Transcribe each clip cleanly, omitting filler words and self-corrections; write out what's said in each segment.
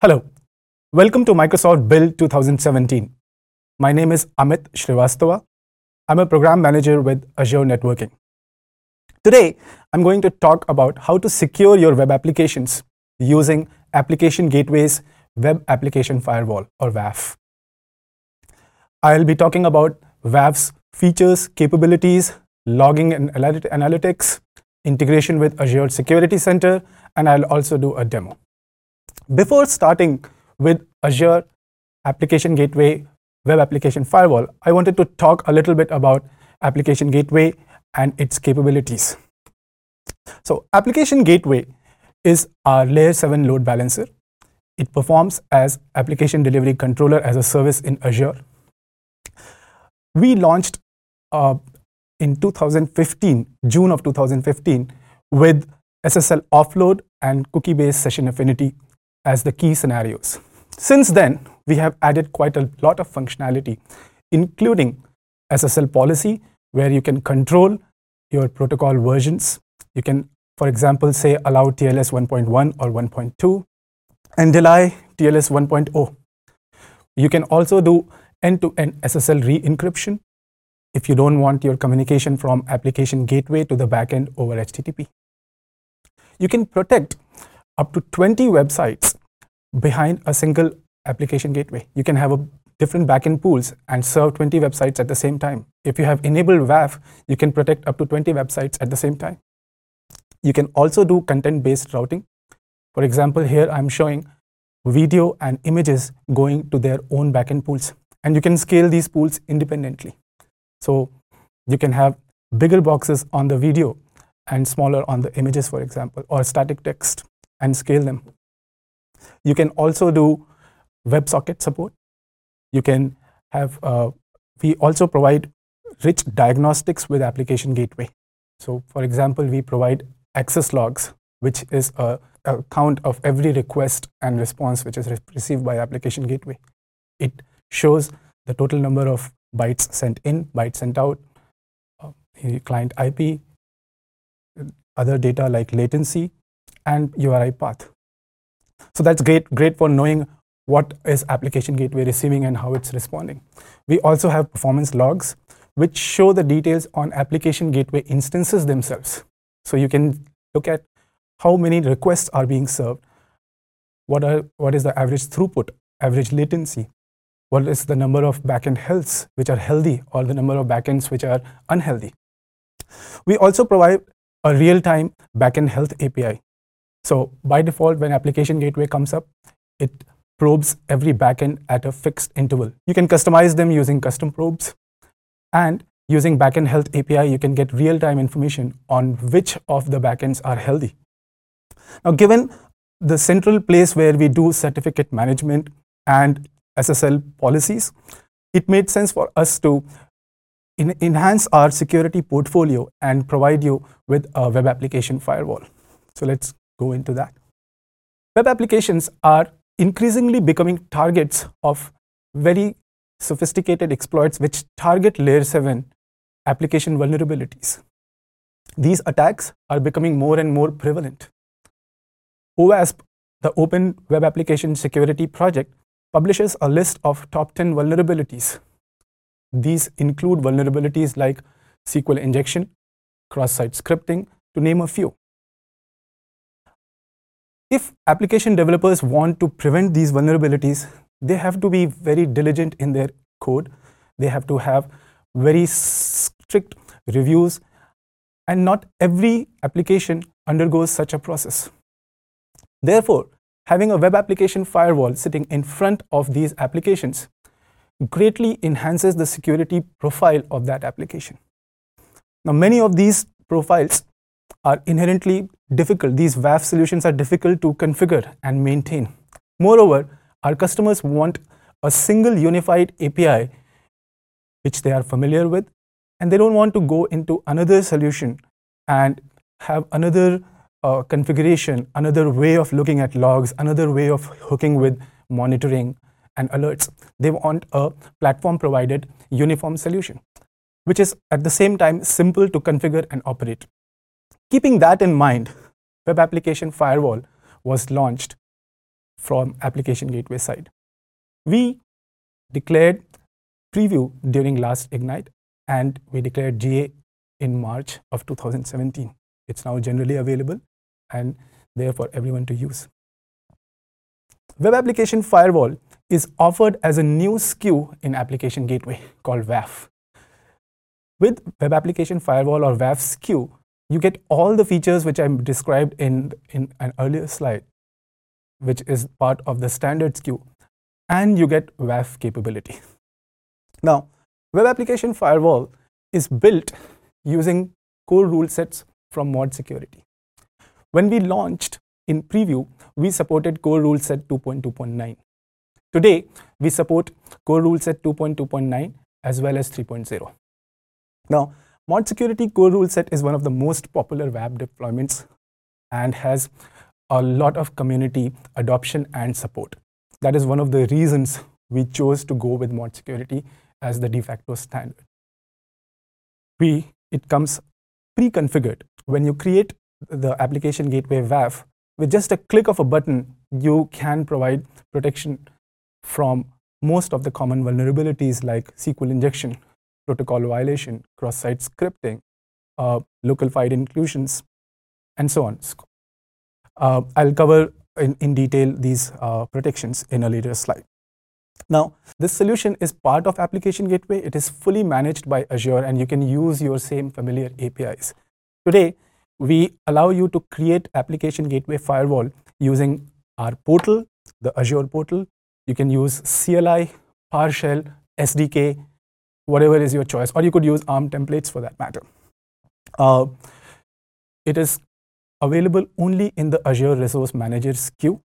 Hello, welcome to Microsoft Build 2017. My name is Amit Shrivastava. I'm a program manager with Azure Networking. Today, I'm going to talk about how to secure your web applications using Application Gateway's Web Application Firewall, or WAF. I'll be talking about WAF's features, capabilities, logging and analytics, integration with Azure Security Center, and I'll also do a demo. Before starting with Azure Application Gateway Web Application Firewall, I wanted to talk a little bit about Application Gateway and its capabilities. So Application Gateway is our Layer 7 load balancer. It performs as Application Delivery Controller as a service in Azure. We launched in 2015, June of 2015, with SSL offload and cookie-based session affinity as the key scenarios. Since then, we have added quite a lot of functionality, including SSL policy, where you can control your protocol versions. You can, for example, say allow TLS 1.1 or 1.2 and deny TLS 1.0. You can also do end-to-end SSL re-encryption if you don't want your communication from application gateway to the backend over HTTP. You can protect up to 20 websites behind a single application gateway. You can have different backend pools and serve 20 websites at the same time. If you have enabled WAF, you can protect up to 20 websites at the same time. You can also do content-based routing. For example, here I'm showing video and images going to their own backend pools, and you can scale these pools independently. So you can have bigger boxes on the video and smaller on the images, for example, or static text, and scale them. You can also do WebSocket support. You can have, we also provide rich diagnostics with Application Gateway. So for example, we provide access logs, which is a count of every request and response which is received by Application Gateway. It shows the total number of bytes sent in, bytes sent out, client IP, other data like latency, and URI path. So that's great for knowing what is Application Gateway receiving and how it's responding. We also have performance logs, which show the details on Application Gateway instances themselves. So you can look at how many requests are being served, what is the average throughput, average latency, what is the number of backend healths which are healthy, or the number of backends which are unhealthy. We also provide a real-time backend health API. So by default, when Application Gateway comes up, it probes every backend at a fixed interval. You can customize them using custom probes, and using backend health API, you can get real-time information on which of the backends are healthy. Now, given the central place where we do certificate management and SSL policies, it made sense for us to enhance our security portfolio and provide you with a web application firewall. So let's go into that. Web applications are increasingly becoming targets of very sophisticated exploits which target Layer 7 application vulnerabilities. These attacks are becoming more and more prevalent. OWASP, the Open Web Application Security Project, publishes a list of top 10 vulnerabilities. These include vulnerabilities like SQL injection, cross-site scripting, to name a few. If application developers want to prevent these vulnerabilities, they have to be very diligent in their code. They have to have very strict reviews, and not every application undergoes such a process. Therefore, having a web application firewall sitting in front of these applications greatly enhances the security profile of that application. Now, many of these profiles are inherently difficult. These WAF solutions are difficult to configure and maintain. Moreover, our customers want a single unified API which they are familiar with, and they don't want to go into another solution and have another configuration, another way of looking at logs, another way of hooking with monitoring and alerts. They want a platform-provided uniform solution, which is at the same time simple to configure and operate. Keeping that in mind, Web Application Firewall was launched from application gateway side. We declared preview during last Ignite, and we declared GA in March of 2017. It's now generally available and there for everyone to use. Web Application Firewall is offered as a new SKU in Application Gateway called WAF. With Web Application Firewall or WAF SKU, you get all the features which I described in an earlier slide, which is part of the standard SKU, and you get WAF capability. Now, Web Application Firewall is built using core rule sets from Mod Security. When we launched in preview, we supported core rule set 2.2.9. Today, we support core rule set 2.2.9 as well as 3.0. Now, Mod Security core rule set is one of the most popular WAF deployments and has a lot of community adoption and support. That is one of the reasons we chose to go with Mod Security as the de facto standard. It comes pre-configured. When you create the application gateway WAF, with just a click of a button, you can provide protection from most of the common vulnerabilities like SQL injection, protocol violation, cross-site scripting, local file inclusions, and so on. I'll cover in detail these protections in a later slide. Now, this solution is part of Application Gateway. It is fully managed by Azure, and you can use your same familiar APIs. Today, we allow you to create Application Gateway Firewall using our portal, the Azure portal. You can use CLI, PowerShell, SDK, whatever is your choice, or you could use ARM templates for that matter. It is available only in the Azure Resource Manager SKU,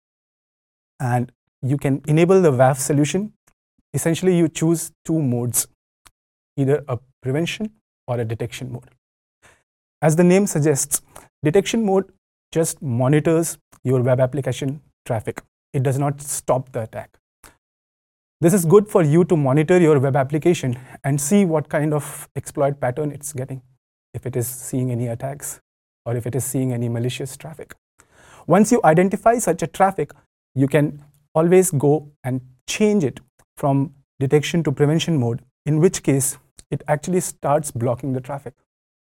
and you can enable the WAF solution. Essentially, you choose two modes, either a prevention or a detection mode. As the name suggests, detection mode just monitors your web application traffic. It does not stop the attack. This is good for you to monitor your web application and see what kind of exploit pattern it's getting, if it is seeing any attacks or if it is seeing any malicious traffic. Once you identify such a traffic, you can always go and change it from detection to prevention mode, in which case it actually starts blocking the traffic.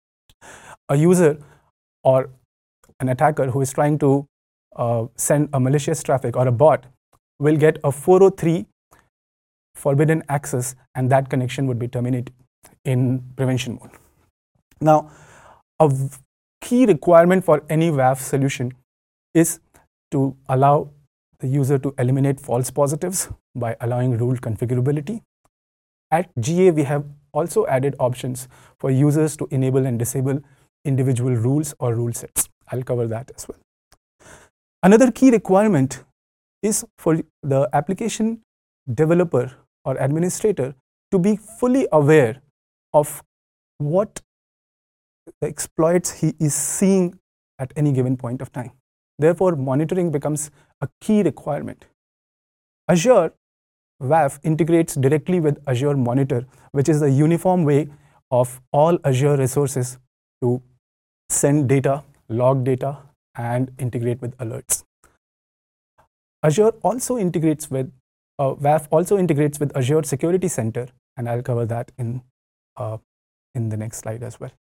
A user or an attacker who is trying to send a malicious traffic or a bot will get a 403 forbidden access, and that connection would be terminated in prevention mode. Now, a key requirement for any WAF solution is to allow the user to eliminate false positives by allowing rule configurability. At GA, we have also added options for users to enable and disable individual rules or rule sets. I'll cover that as well. Another key requirement is for the application developer or administrator to be fully aware of what the exploits he is seeing at any given point of time. Therefore, monitoring becomes a key requirement. Azure WAF integrates directly with Azure Monitor, which is the uniform way of all Azure resources to send data, log data, and integrate with alerts. Azure also integrates with WAF also integrates with Azure Security Center, and I'll cover that in the next slide as well.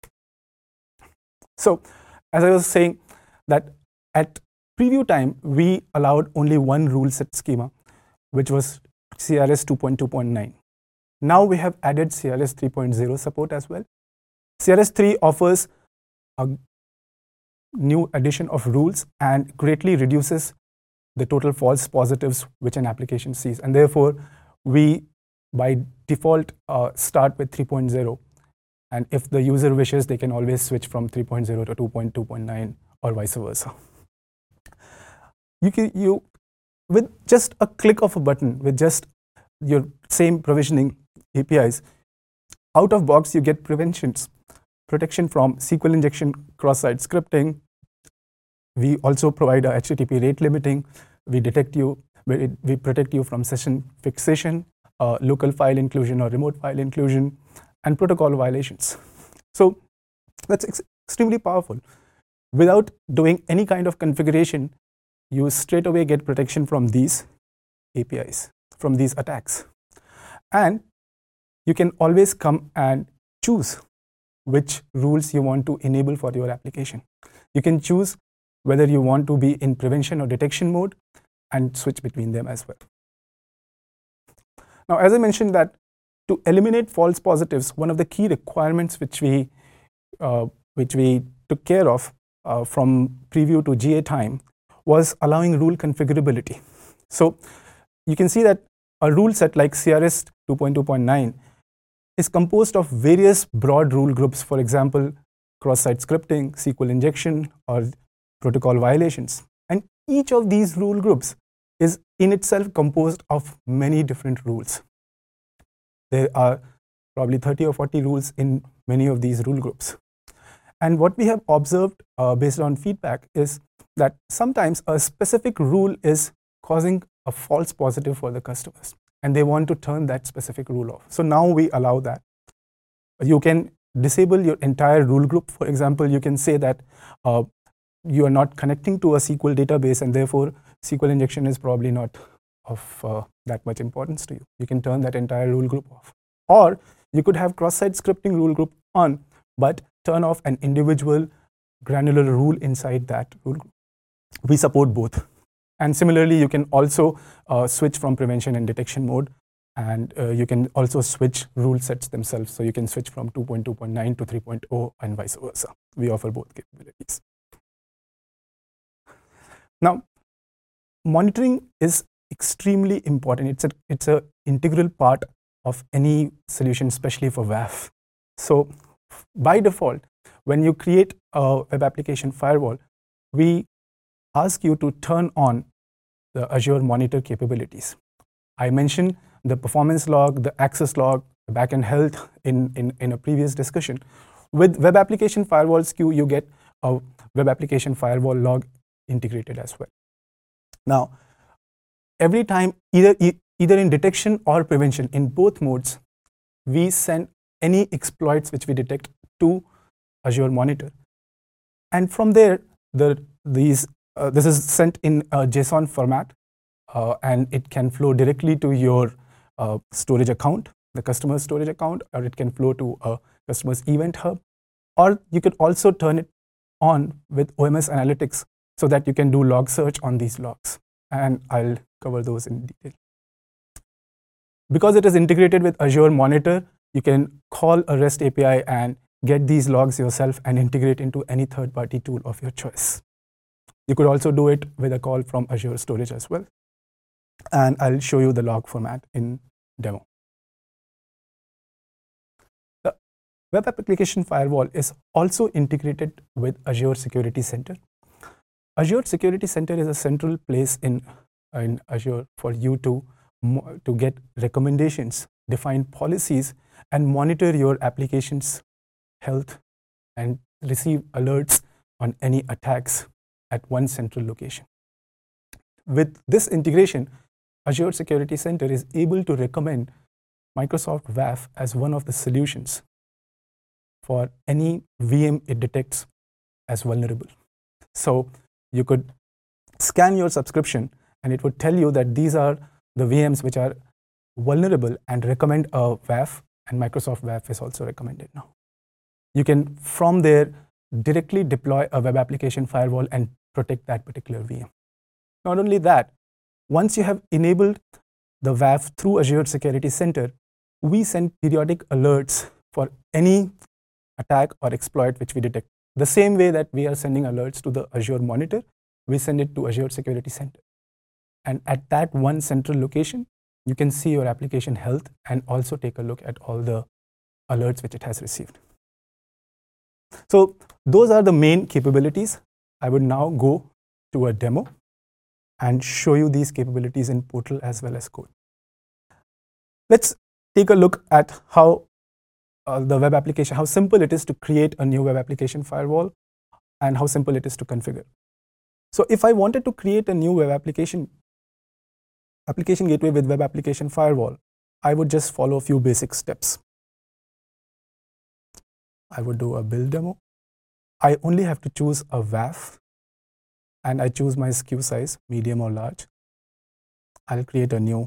So, as I was saying, that at preview time, we allowed only one rule set schema, which was CRS 2.2.9. Now we have added CRS 3.0 support as well. CRS 3 offers a new addition of rules and greatly reduces the total false positives which an application sees. And therefore, we by default start with 3.0. And if the user wishes, they can always switch from 3.0 to 2.2.9 or vice versa. With just a click of a button, with just your same provisioning APIs, out of box, you get protection from SQL injection, cross-site scripting. We also provide a HTTP rate limiting. We protect you from session fixation, local file inclusion or remote file inclusion, and protocol violations. So that's extremely powerful. Without doing any kind of configuration, you straight away get protection from these APIs, from these attacks. And you can always come and choose which rules you want to enable for your application. You can choose whether you want to be in prevention or detection mode and switch between them as well. Now, as I mentioned that to eliminate false positives, one of the key requirements which we took care of from preview to GA time was allowing rule configurability. So you can see that a rule set like CRS 2.2.9 is composed of various broad rule groups, for example, cross-site scripting, SQL injection, or protocol violations. And each of these rule groups is in itself composed of many different rules. There are probably 30 or 40 rules in many of these rule groups. And what we have observed based on feedback is that sometimes a specific rule is causing a false positive for the customers, and they want to turn that specific rule off. So now we allow that. You can disable your entire rule group. For example, you can say that you are not connecting to a SQL database, and therefore SQL injection is probably not of that much importance to you. You can turn that entire rule group off. Or you could have cross-site scripting rule group on, but turn off an individual granular rule inside that rule group. We support both. And similarly, you can also switch from prevention and detection mode, and you can also switch rule sets themselves. So you can switch from 2.2.9 to 3.0 and vice versa. We offer both capabilities. Now, monitoring is extremely important. It's an integral part of any solution, especially for WAF. So by default, when you create a web application firewall, we ask you to turn on the Azure Monitor capabilities. I mentioned the performance log, the access log, the backend health in a previous discussion. With Web Application Firewall SKU, you get a Web Application Firewall log integrated as well. Now, every time, either in detection or prevention, in both modes, we send any exploits which we detect to Azure Monitor. And from there, this is sent in a JSON format, and it can flow directly to your storage account, the customer's storage account, or it can flow to a customer's event hub. Or you could also turn it on with OMS Analytics so that you can do log search on these logs. And I'll cover those in detail. Because it is integrated with Azure Monitor, you can call a REST API and get these logs yourself and integrate into any third-party tool of your choice. You could also do it with a call from Azure Storage as well. And I'll show you the log format in demo. The Web Application Firewall is also integrated with Azure Security Center. Azure Security Center is a central place in Azure for you to get recommendations, define policies, and monitor your application's health and receive alerts on any attacks at one central location. With this integration, Azure Security Center is able to recommend Microsoft WAF as one of the solutions for any VM it detects as vulnerable. So you could scan your subscription and it would tell you that these are the VMs which are vulnerable and recommend a WAF, and Microsoft WAF is also recommended now. You can from there directly deploy a web application firewall and protect that particular VM. Not only that, once you have enabled the WAF through Azure Security Center, we send periodic alerts for any attack or exploit which we detect. The same way that we are sending alerts to the Azure Monitor, we send it to Azure Security Center. And at that one central location, you can see your application health and also take a look at all the alerts which it has received. So those are the main capabilities. I would now go to a demo and show you these capabilities in Portal as well as code. Let's take a look at how the web application, how simple it is to create a new web application firewall and how simple it is to configure. So if I wanted to create a new web application gateway with web application firewall, I would just follow a few basic steps. I would do a build demo. I only have to choose a WAF and I choose my SKU size, medium or large, I'll create a new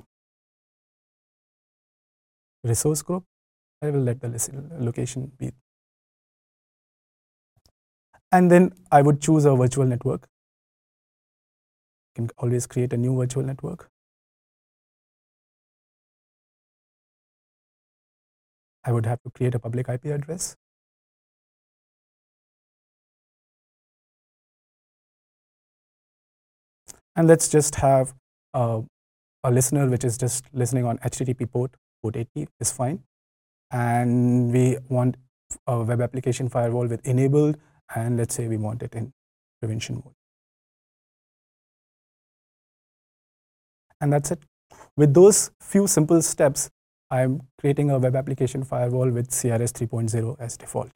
resource group. I will let the location be. And then I would choose a virtual network. You can always create a new virtual network. I would have to create a public IP address. And let's just have a listener which is just listening on HTTP port 80 is fine. And we want a web application firewall with enabled, and let's say we want it in prevention mode. And that's it. With those few simple steps, I'm creating a web application firewall with CRS 3.0 as default.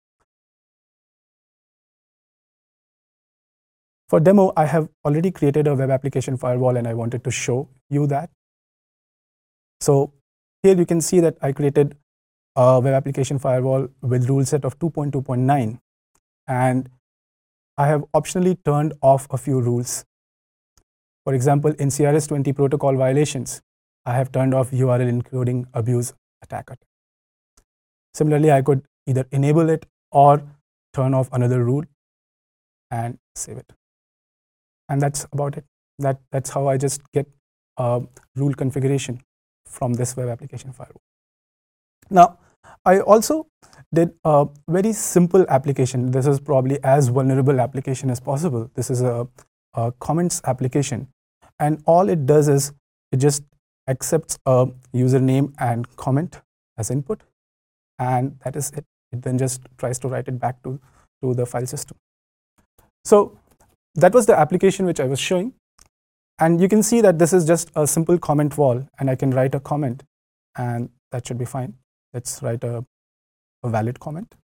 For demo, I have already created a web application firewall and I wanted to show you that. So here you can see that I created a web application firewall with rule set of 2.2.9, and I have optionally turned off a few rules. For example, in CRS 20 protocol violations, I have turned off URL including abuse attack. Similarly, I could either enable it or turn off another rule and save it. And that's about it. That's how I just get rule configuration from this web application firewall. Now, I also did a very simple application. This is probably as vulnerable application as possible. This is a comments application. And all it does is it just accepts a username and comment as input. And that is it. It then just tries to write it back to the file system. So that was the application which I was showing. And you can see that this is just a simple comment wall, and I can write a comment, and that should be fine. Let's write a valid comment.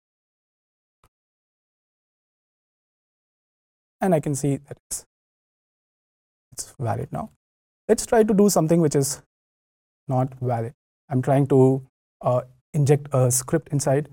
And I can see that it's valid now. Let's try to do something which is not valid. I'm trying to inject a script inside,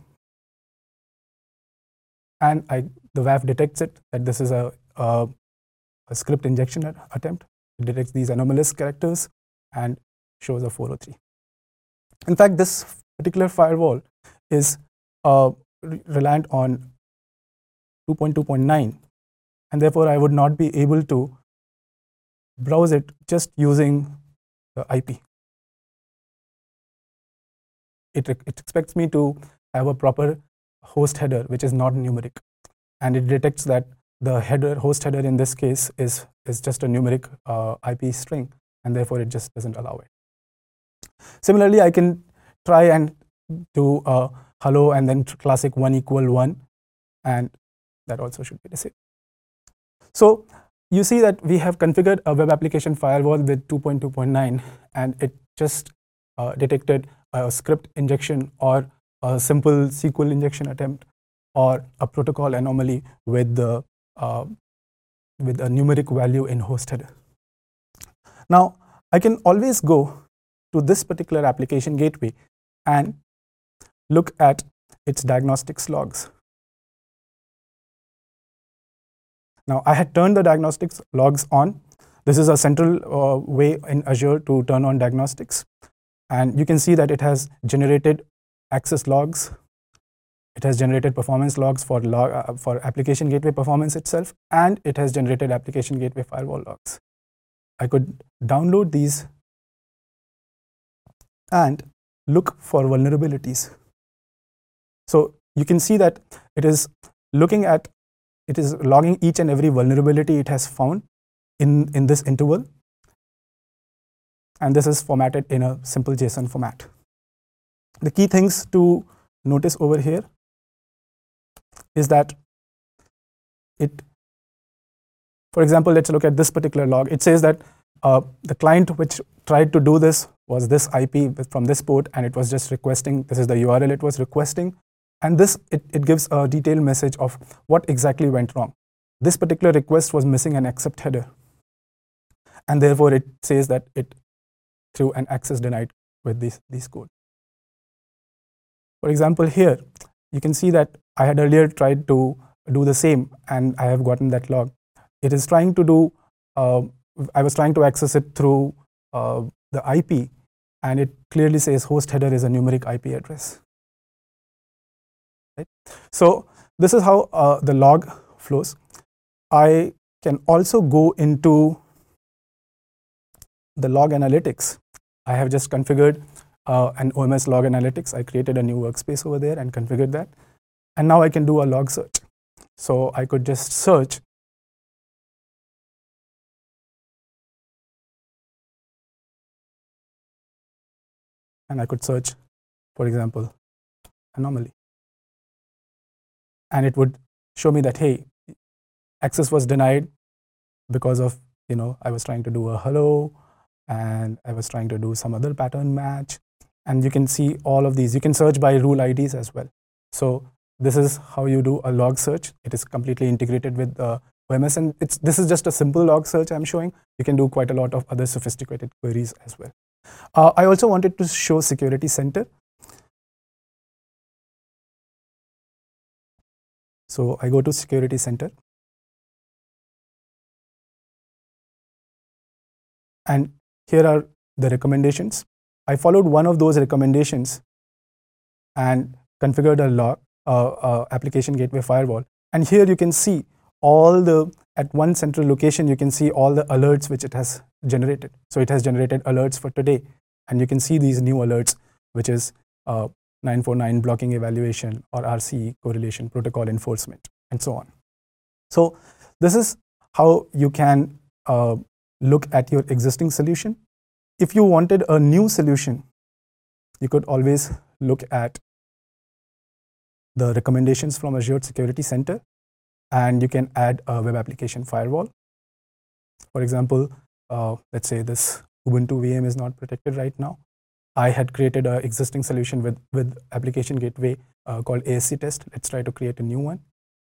and the WAF detects it, that this is a script injection attempt. It detects these anomalous characters and shows a 403. In fact, this particular firewall is reliant on 2.2.9, and therefore I would not be able to browse it just using the IP. It expects me to have a proper host header, which is not numeric, and it detects that the host header in this case is just a numeric IP string, and therefore it just doesn't allow it. Similarly, I can try and do hello and then classic 1 = 1, and that also should be disabled. So you see that we have configured a web application firewall with 2.2.9, and it just detected a script injection or a simple SQL injection attempt or a protocol anomaly with a numeric value in host header. Now, I can always go to this particular application gateway and look at its diagnostics logs. Now, I had turned the diagnostics logs on. This is a central way in Azure to turn on diagnostics. And you can see that it has generated access logs. It has generated performance logs for application gateway performance itself, and it has generated application gateway firewall logs. I could download these and look for vulnerabilities. So you can see that it is logging each and every vulnerability it has found in this interval, and this is formatted in a simple JSON format. The key things to notice over here is that for example, let's look at this particular log. It says that the client which tried to do this was this IP from this port, and it was just requesting, this is the URL it was requesting, and this it gives a detailed message of what exactly went wrong. This particular request was missing an accept header, and therefore it says that it threw an access denied with these code. For example, here you can see that I had earlier tried to do the same, and I have gotten that log. it is trying to do, I was trying to access it through the IP, and it clearly says host header is a numeric IP address. Right? So this is how the log flows. I can also go into the log analytics. I have just configured an OMS log analytics. I created a new workspace over there and configured that. And now I can do a log search. So I could just search and I could search, for example, anomaly. And it would show me that, hey, access was denied because of, I was trying to do a hello, and I was trying to do some other pattern match. And you can see all of these. You can search by rule IDs as well. So this is how you do a log search. It is completely integrated with OMS, and this is just a simple log search I'm showing. You can do quite a lot of other sophisticated queries as well. I also wanted to show Security Center. So I go to Security Center. And here are the recommendations. I followed one of those recommendations and configured a log application gateway firewall. And here you can see at one central location, you can see all the alerts which it has generated. So it has generated alerts for today. And you can see these new alerts, which is 949 blocking evaluation, or RCE correlation protocol enforcement, and so on. So this is how you can look at your existing solution. If you wanted a new solution, you could always look at the recommendations from Azure Security Center, and you can add a web application firewall. For example, let's say this Ubuntu VM is not protected right now. I had created an existing solution with application gateway called ASC test. Let's try to create a new one.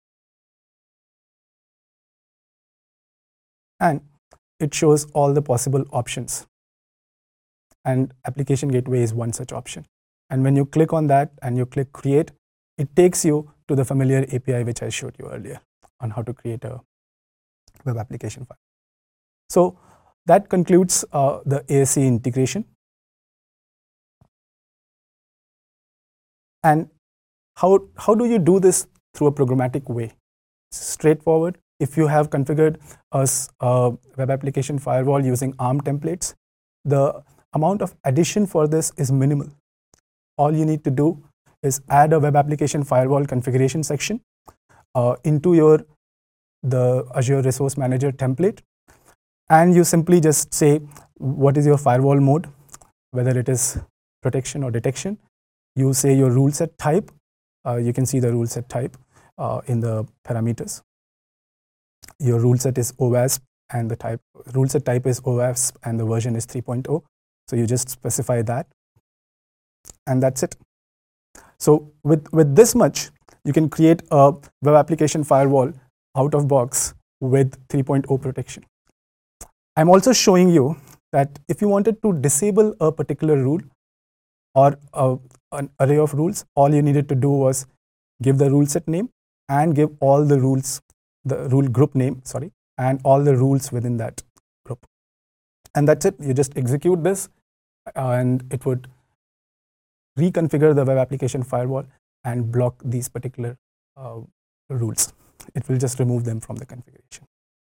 And it shows all the possible options. And application gateway is one such option. And when you click on that and you click create, it takes you to the familiar API which I showed you earlier on how to create a web application file. So that concludes the ASC integration. And how do you do this through a programmatic way? It's straightforward. If you have configured a web application firewall using ARM templates, the amount of addition for this is minimal. All you need to do is add a web application firewall configuration section into the Azure Resource Manager template, and you simply just say what is your firewall mode, whether it is protection or detection. You say your rule set type. You can see the rule set type in the parameters. Your rule set is OWASP, and the rule set type is OWASP, and the version is 3.0. So you just specify that, and that's it. So with this much, you can create a web application firewall out of box with 3.0 protection. I'm also showing you that if you wanted to disable a particular rule or an array of rules, all you needed to do was give the rule set name and give all the rules, the rule group name, and all the rules within that group. And that's it. You just execute this, and it would reconfigure the web application firewall and block these particular rules. It will just remove them from the configuration.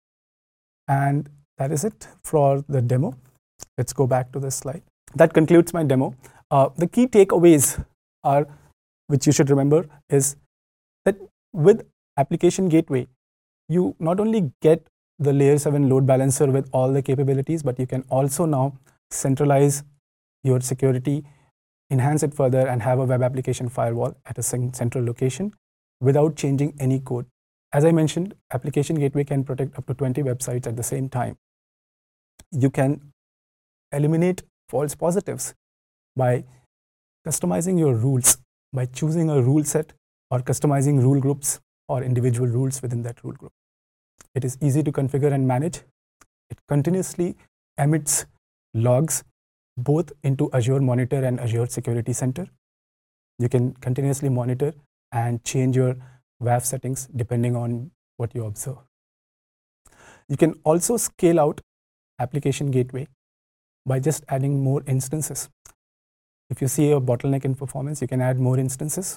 And that is it for the demo. Let's go back to this slide. That concludes my demo. The key takeaways are, which you should remember, is that with application gateway, you not only get the layer 7 load balancer with all the capabilities, but you can also now centralize your security, enhance it further, and have a web application firewall at a central location without changing any code. As I mentioned, application gateway can protect up to 20 websites at the same time. You can eliminate false positives by customizing your rules, by choosing a rule set or customizing rule groups or individual rules within that rule group. It is easy to configure and manage. It continuously emits logs both into Azure Monitor and Azure Security Center. You can continuously monitor and change your WAF settings depending on what you observe. You can also scale out application gateway by just adding more instances. If you see a bottleneck in performance, you can add more instances,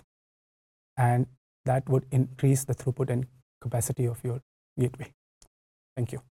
and that would increase the throughput and capacity of your gateway. Thank you.